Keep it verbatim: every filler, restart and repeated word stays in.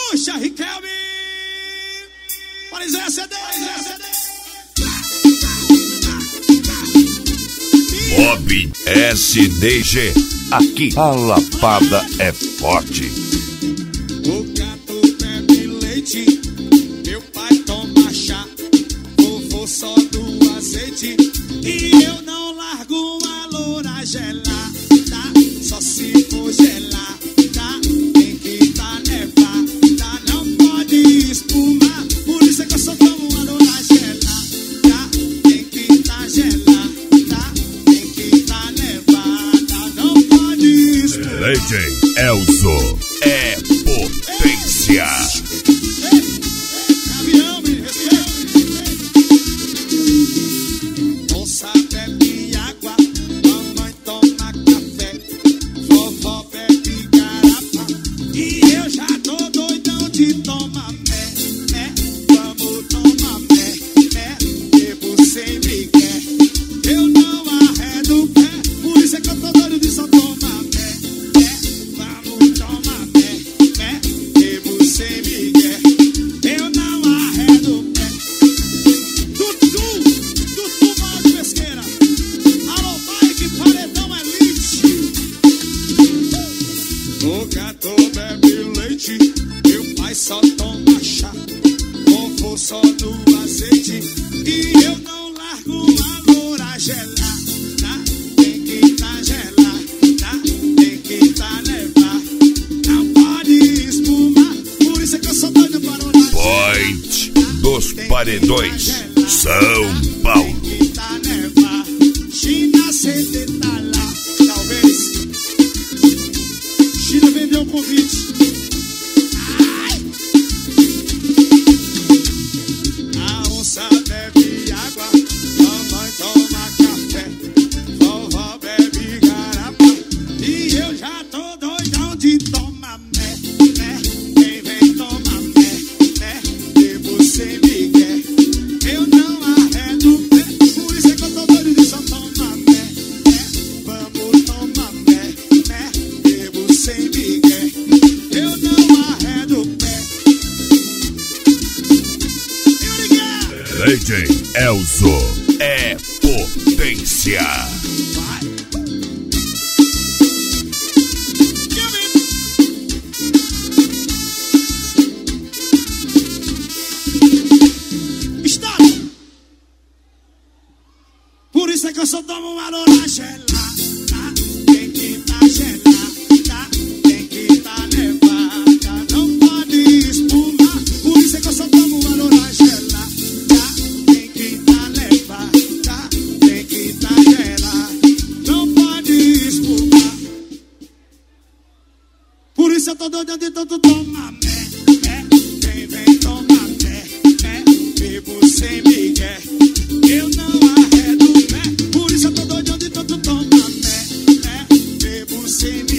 Puxa, Riquelme! Paris é C D! Bob S D G. Aqui a lapada é forte. O gato bebe leite, meu pai toma chá, vovô só do azeite, e eu não largo uma loura gelada, só se for gelada, tem que tá nevada, não pode espumar, por isso é que eu só tomo uma loura gelada, tem que tá gelada, tem que tá nevada, não pode espumar. Leite Elzo é potência. Caminhão, me moça bebe água, mamãe toma café, vovó bebe garapa, e eu já tô doidão de tomar mé, mé, vamos tomar mé, mé, bebo sem migué, eu não arredo o pé, por isso é que eu tô doido de só tomar mé, mé, vamos tomar mé, mé, bebo sem migué, eu não arredo o pé. Dudu, Dudu Mal de Pesqueira, alô Mike, paredão elite. O gato bebe leite, meu pai só toma chá, vovô só no azeite, e eu não largo a loura gelada, tem que tá gelada, tem que tá nevada, não pode espumar, por isso é que eu sou doido para o Point dos Paredões, São Paulo. que tá nevada, China C D tá lá, talvez China vendeu o convite. Ai! A onça bebe água, mamãe toma café, vovó bebe garapa, e eu já tô doidão de tomar mé, mé, quem vem tomar mé, mé, bebo sem migué, eu não arredo o pé, por isso é que eu tô doido de só tomar mé, mé, vamos tomar mé, mé, bebo sem migué, eu não arredo o pé. Eu liguei! Leite Elzo é potência. Vai! Stop! Por isso é que eu só tomo uma loura gelada, tem que tá gelada, tem que tá nevada, não pode espumar, por isso é que eu só tomo uma loura gelada, tem que tá nevada, tem que tá gelada, não pode espumar, por isso eu tô doido de tanto tomar mé, mé, quem vem tomar mé, mé, bebo sem migué, eu não arredo o pé, por isso eu tô doido de tanto tomar mé, mé, bebo sem migué.